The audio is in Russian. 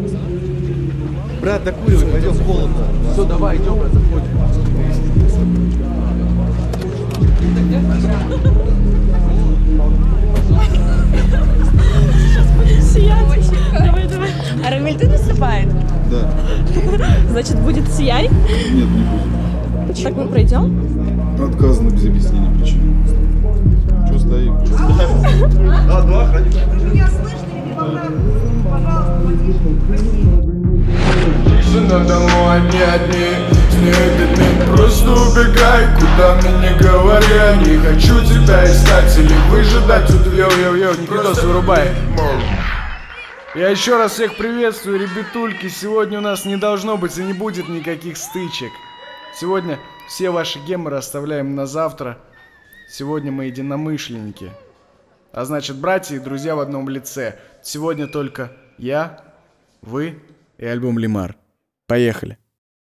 Брат, докуривай, пойдем, холодно. Все, давай, идем, брат, заходим. Сияй. Давай, давай. А Рамиль, ты наступает? Да. Значит, будет сияй? Нет, не будет. Так мы пройдем? Отказано без объяснения причин. Че стоим? А, два охранника. Меня слышно или пока? Пожалуйста, потише, красиво. Тишина домой, одни с ней просто убегай, куда мне не говоря. Не хочу тебя искать или выжидать тут. Йоу, Никитос, вырубай. Я еще раз всех приветствую, ребятульки. Сегодня у нас не должно быть и не будет никаких стычек. Сегодня все ваши геморы оставляем на завтра. Сегодня мы единомышленники. А значит, братья и друзья в одном лице. Сегодня только я, вы и альбом Лимар. Поехали.